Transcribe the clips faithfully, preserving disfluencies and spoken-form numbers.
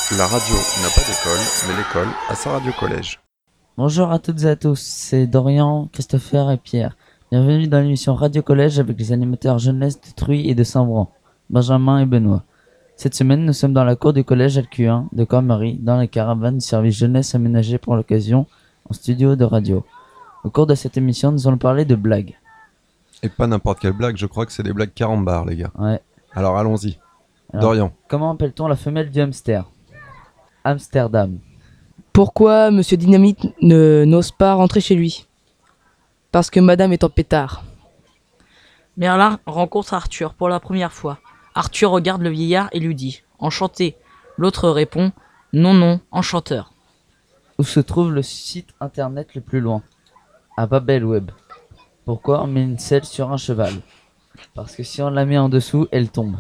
La radio n'a pas d'école, mais l'école a sa radio collège. Bonjour à toutes et à tous, c'est Dorian, Christopher et Pierre. Bienvenue dans l'émission Radio Collège avec les animateurs jeunesse de Truy et de Saint-Bran, Benjamin et Benoît. Cette semaine, nous sommes dans la cour du collège L Q un de Cormery, dans la caravane du service jeunesse aménagée pour l'occasion, en studio de radio. Au cours de cette émission, nous allons parler de blagues. Et pas n'importe quelle blague, je crois que c'est des blagues carambars, les gars. Ouais. Alors allons-y. Alors, Dorian. Comment appelle-t-on la femelle du hamster ? Amsterdam. Pourquoi Monsieur Dynamite ne n'ose pas rentrer chez lui ? Parce que Madame est en pétard. Merlin rencontre Arthur pour la première fois. Arthur regarde le vieillard et lui dit « Enchanté ». L'autre répond « Non, non, enchanteur ». Où se trouve le site internet le plus loin ? À Babelweb. Pourquoi on met une selle sur un cheval ? Parce que si on la met en dessous, elle tombe.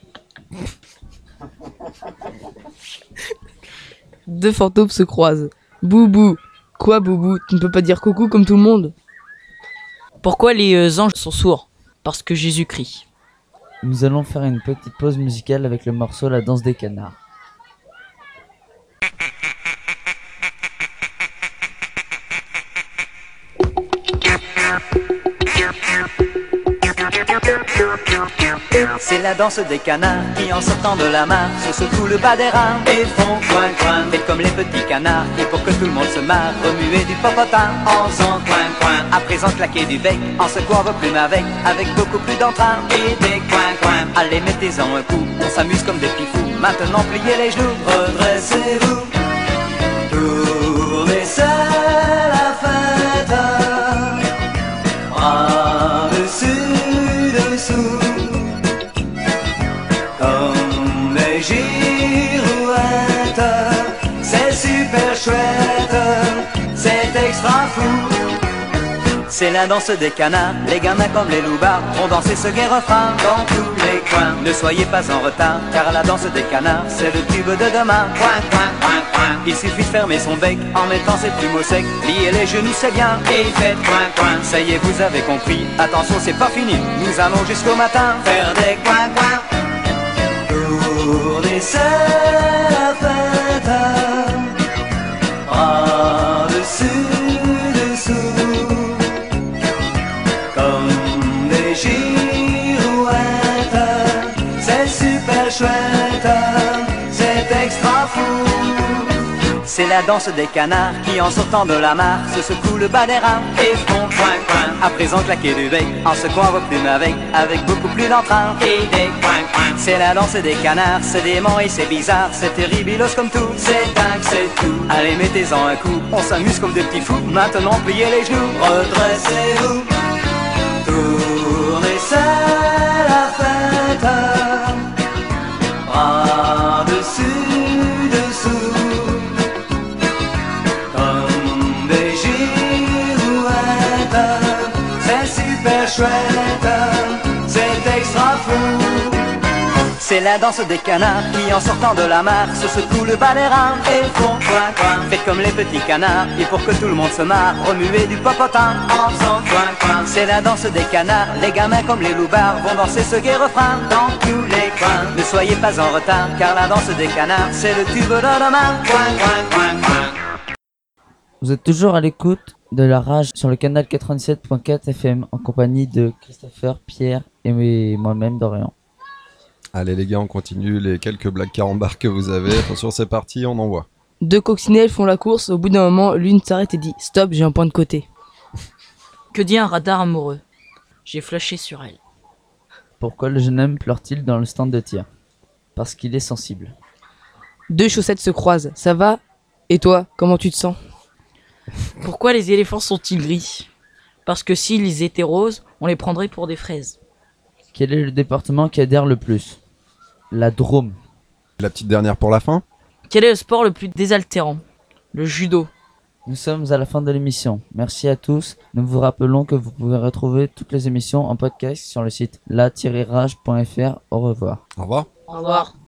Deux fantômes se croisent. Boubou. Quoi Boubou ? Tu ne peux pas dire coucou comme tout le monde ? Pourquoi les euh, anges sont sourds ? Parce que Jésus crie. Nous allons faire une petite pause musicale avec le morceau La danse des canards. C'est la danse des canards qui en sortant de la mare se secouent le bas des reins et font coin coin. Faites comme les petits canards et pour que tout le monde se marre, remuez du popotin en faisant coin coin. À présent claquez du bec en secouant vos plumes avec, avec beaucoup plus d'entrain et des coin coin. Allez mettez-en un coup, on s'amuse comme des petits fous. Maintenant pliez les genoux, redressez-vous, tournez c'est la fête, bras dessus dessous. Comme les girouettes, c'est super chouette, c'est extra fou. C'est la danse des canards, les gamins comme les loupards vont danser ce gai refrain dans tous les coins. Ne soyez pas en retard, car la danse des canards, c'est le tube de demain. Coin, coin, coin, coin. Il suffit de fermer son bec en mettant ses plumes au sec, pliez les genoux c'est bien, et faites coin, coin. Ça y est, vous avez compris, attention c'est pas fini, nous allons jusqu'au matin faire des coin, coin. Tournez, c'est la fête, bras dessus, dessous, comme des girouettes, c'est super chouette, c'est extra fou. C'est la danse des canards qui en sortant de la mare se secouent le bas des reins et font coin coin. À présent claquez du bec en secouant vos plumes avec, avec beaucoup plus d'entrain et des coin coin. C'est la danse des canards, c'est dément et c'est bizarre, c'est terribilos comme tout, c'est dingue, c'est tout. Allez mettez-en un coup, on s'amuse comme des petits fous. Maintenant pliez les genoux, redressez-vous, tournez c'est la fête, bras dessus dessous. Chouette, c'est extra fou. C'est la danse des canards qui en sortant de la mare se secouent le bas des reins et font coin coin. Faites comme les petits canards et pour que tout le monde se marre, remuez du popotin en faisant coin coin. C'est la danse des canards, les gamins comme les loupards vont danser ce gai refrain dans tous les coins. Ne soyez pas en retard car la danse des canards c'est le tube de demain. Coin coin coin coin. Vous êtes toujours à l'écoute de La Rage sur le canal quatre-vingt-dix-sept point quatre F M en compagnie de Christopher, Pierre et moi-même Dorian. Allez les gars, on continue les quelques blagues carambars que vous avez. Attention, c'est parti, on envoie. Deux coccinelles font la course, au bout d'un moment, l'une s'arrête et dit « Stop, j'ai un point de côté ». Que dit un radar amoureux ? J'ai flashé sur elle. Pourquoi le jeune homme pleure-t-il dans le stand de tir ? Parce qu'il est sensible. Deux chaussettes se croisent, ça va ? Et toi, comment tu te sens ? Pourquoi les éléphants sont-ils gris ? Parce que s'ils étaient roses, on les prendrait pour des fraises. Quel est le département qui adhère le plus ? La Drôme. La petite dernière pour la fin. Quel est le sport le plus désaltérant ? Le judo. Nous sommes à la fin de l'émission. Merci à tous. Nous vous rappelons que vous pouvez retrouver toutes les émissions en podcast sur le site la tiret rage point f r. Au revoir. Au revoir. Au revoir.